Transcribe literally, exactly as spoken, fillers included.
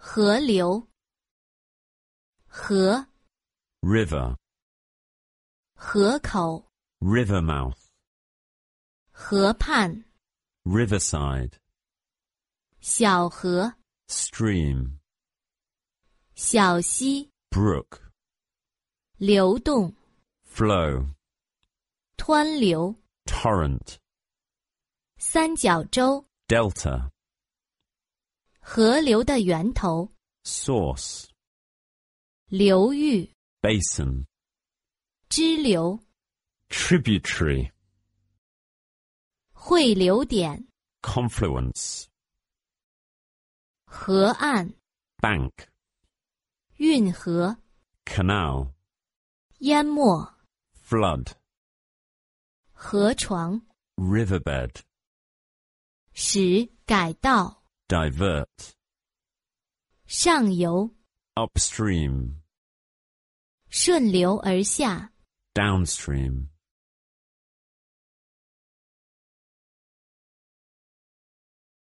河流，河， river, 河口， river mouth, 河畔， riverside, 小河， stream, 小溪， brook, 流动， flow, 湍流， torrent, 三角洲， delta, 河流的源头， source, 流域， basin, 支流， tributary, 汇流点， confluence, 河岸， bank, 运河， canal, 淹没， flood, 河床， riverbed, 使改道， divert, 上游， upstream, 顺流而下， downstream,